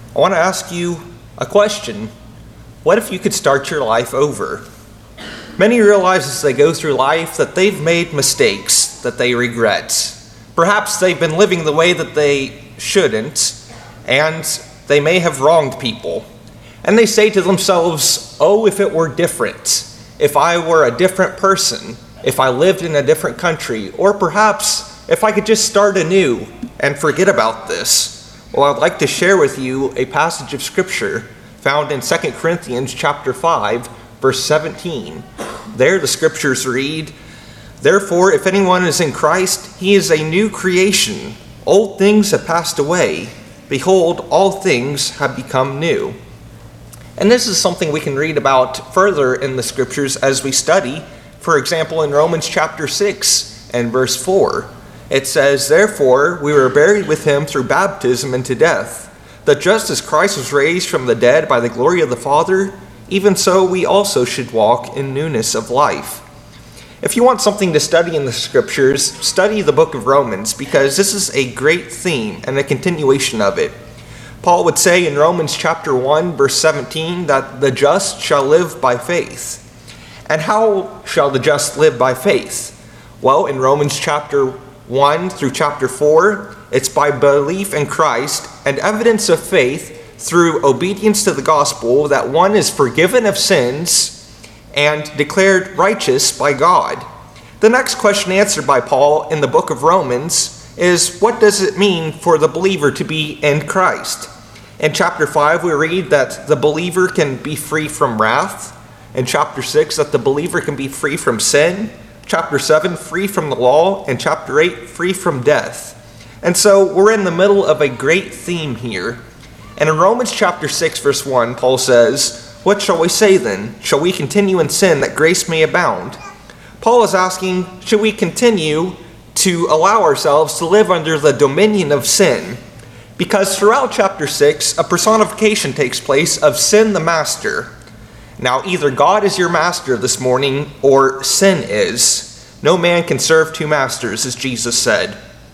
I want to ask you a question. What if you could start your life over? Many realize as they go through life that they've made mistakes that they regret. Perhaps they've been living the way that they shouldn't, and they may have wronged people. And they say to themselves, oh, if it were different, if I were a different person, if I lived in a different country, or perhaps if I could just start anew and forget about this. Well, I'd like to share with you a passage of Scripture found in 2 Corinthians chapter 5, verse 17. There the Scriptures read, "Therefore, if anyone is in Christ, he is a new creation. Old things have passed away. Behold, all things have become new." And this is something we can read about further in the Scriptures as we study. For example, in Romans chapter 6 and verse 4, it says, "Therefore we were buried with him through baptism into death, that just as Christ was raised from the dead by the glory of the Father, even so we also should walk in newness of life." If you want something to study in the Scriptures, study the book of Romans, because this is a great theme and a continuation of it. Paul would say in Romans chapter 1, verse 17, that the just shall live by faith. And how shall the just live by faith? Well, in Romans chapter 1 through chapter 4, it's by belief in Christ and evidence of faith through obedience to the gospel that one is forgiven of sins and declared righteous by God. The next question answered by Paul in the book of Romans is, what does it mean for the believer to be in Christ? In chapter 5, we read that the believer can be free from wrath. In chapter 6, that the believer can be free from sin. Chapter 7, free from the law. And chapter 8, free from death. And so we're in the middle of a great theme here. And in Romans chapter 6, verse 1, Paul says, "What shall we say then? Shall we continue in sin that grace may abound?" Paul is asking, should we continue to allow ourselves to live under the dominion of sin? Because throughout chapter 6, a personification takes place of sin the master. Now, either God is your master this morning, or sin is. No man can serve two masters, as Jesus said.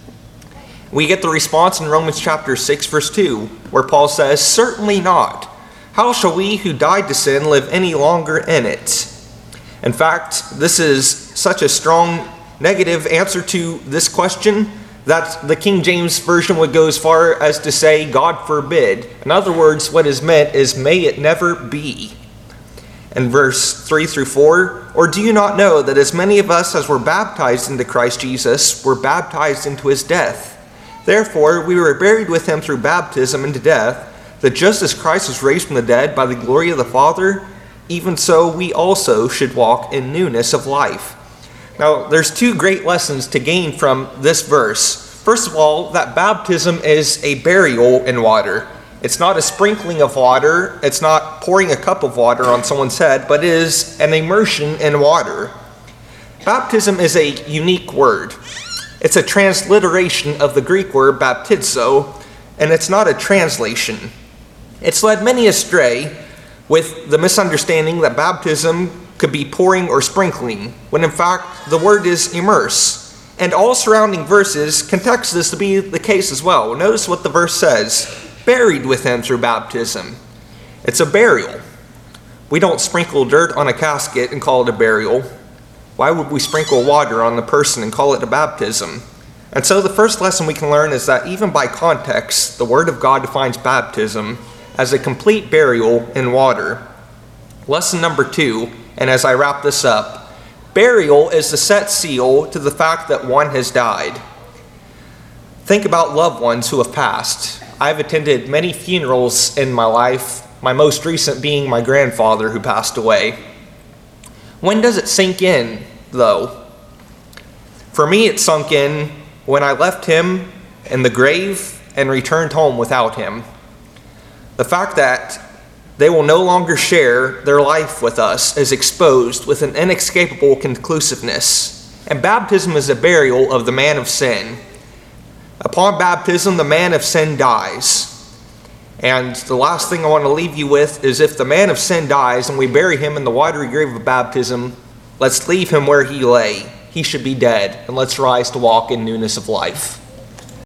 We get the response in Romans chapter 6, verse 2, where Paul says, "Certainly not. How shall we who died to sin live any longer in it?" In fact, this is such a strong negative answer to this question that the King James Version would go as far as to say, "God forbid." In other words, what is meant is, may it never be. In verse 3 through 4, "Or do you not know that as many of us as were baptized into Christ Jesus were baptized into his death? Therefore we were buried with him through baptism into death, that just as Christ was raised from the dead by the glory of the Father, even so we also should walk in newness of life." Now, there's two great lessons to gain from this verse. First of all, that baptism is a burial in water. It's not a sprinkling of water. It's not pouring a cup of water on someone's head, but it is an immersion in water. Baptism is a unique word. It's a transliteration of the Greek word baptizo, and it's not a translation. It's led many astray with the misunderstanding that baptism could be pouring or sprinkling, when in fact the word is immerse. And all surrounding verses context this to be the case as well. Notice what the verse says, "Buried with him through baptism." It's a burial. We don't sprinkle dirt on a casket and call it a burial. Why would we sprinkle water on the person and call it a baptism? And so the first lesson we can learn is that even by context, the Word of God defines baptism as a complete burial in water. Lesson number 2, and as I wrap this up, burial is the set seal to the fact that one has died. Think about loved ones who have passed. I've attended many funerals in my life, my most recent being my grandfather who passed away. When does it sink in, though? For me, it sunk in when I left him in the grave and returned home without him. The fact that they will no longer share their life with us is exposed with an inescapable conclusiveness. And baptism is a burial of the man of sin. Upon baptism, the man of sin dies. And the last thing I want to leave you with is, if the man of sin dies and we bury him in the watery grave of baptism, let's leave him where he lay. He should be dead, and let's rise to walk in newness of life.